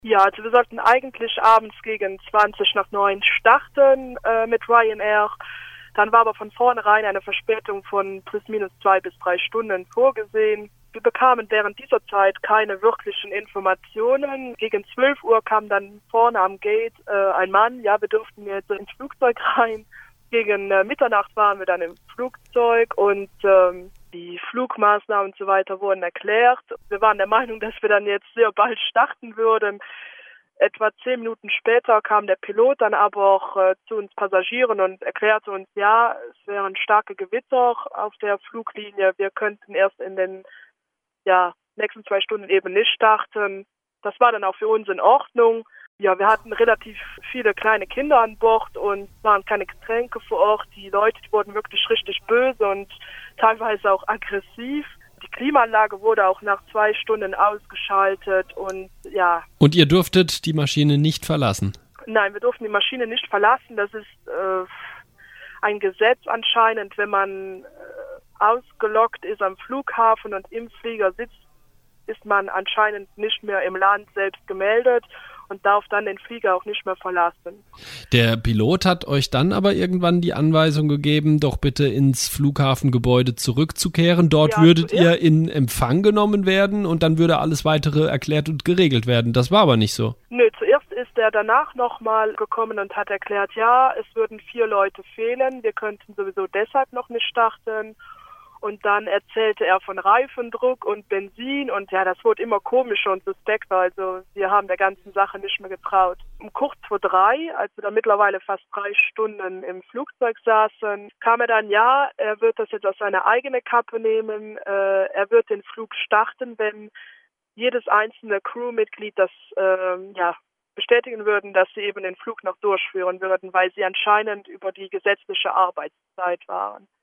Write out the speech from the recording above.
Ja, also wir sollten eigentlich abends gegen 20 nach 9 starten mit Ryanair. Dann war aber von vornherein eine Verspätung von plus minus 2 bis 3 Stunden vorgesehen. Wir bekamen während dieser Zeit keine wirklichen Informationen. Gegen 12 Uhr kam dann vorne am Gate ein Mann, ja, wir durften jetzt ins Flugzeug rein. Gegen Mitternacht waren wir dann im Flugzeug und die Flugmaßnahmen und so weiter wurden erklärt. Wir waren der Meinung, dass wir dann jetzt sehr bald starten würden. Etwa 10 Minuten später kam der Pilot dann aber auch zu uns Passagieren und erklärte uns, ja, es wären starke Gewitter auf der Fluglinie. Wir könnten erst in den nächsten 2 Stunden eben nicht starten. Das war dann auch für uns in Ordnung. Ja, wir hatten relativ viele kleine Kinder an Bord und waren keine Getränke vor Ort. Die Leute wurden wirklich richtig böse und teilweise auch aggressiv. Die Klimaanlage wurde auch nach 2 Stunden ausgeschaltet und ja. Und ihr durftet die Maschine nicht verlassen? Nein, wir durften die Maschine nicht verlassen. Das ist ein Gesetz anscheinend, wenn man ausgelockt ist am Flughafen und im Flieger sitzt, ist man anscheinend nicht mehr im Land selbst gemeldet und darf dann den Flieger auch nicht mehr verlassen. Der Pilot hat euch dann aber irgendwann die Anweisung gegeben, doch bitte ins Flughafengebäude zurückzukehren. Dort würdet ihr in Empfang genommen werden und dann würde alles weitere erklärt und geregelt werden. Das war aber nicht so. Nö, zuerst ist er danach nochmal gekommen und hat erklärt, ja, es würden 4 Leute fehlen, wir könnten sowieso deshalb noch nicht starten. Und dann erzählte er von Reifendruck und Benzin und ja, das wurde immer komischer und suspekter. Also wir haben der ganzen Sache nicht mehr getraut. Um kurz vor 3, als wir dann mittlerweile fast 3 Stunden im Flugzeug saßen, kam er dann, ja, er wird das jetzt aus seiner eigenen Kappe nehmen. Er wird den Flug starten, wenn jedes einzelne Crewmitglied das bestätigen würden, dass sie eben den Flug noch durchführen würden, weil sie anscheinend über die gesetzliche Arbeitszeit waren.